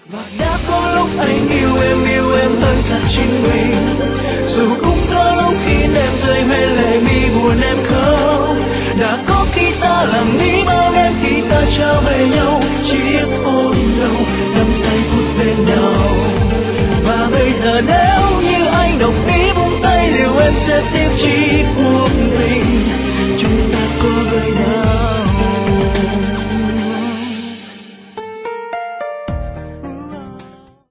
Và đã có lúc anh yêu em hơn cả chính mình. Dù cũng có lúc khiến em rơi mê lệ mi buồn em khóc. Đã có khi ta làm nghĩ bao đêm khi ta trao về nhau chiếc hôn đầu 5 giây phút bên nhau. Và bây giờ nếu như anh đồng ý buông tay liệu em sẽ tiếp chi cuộc tình.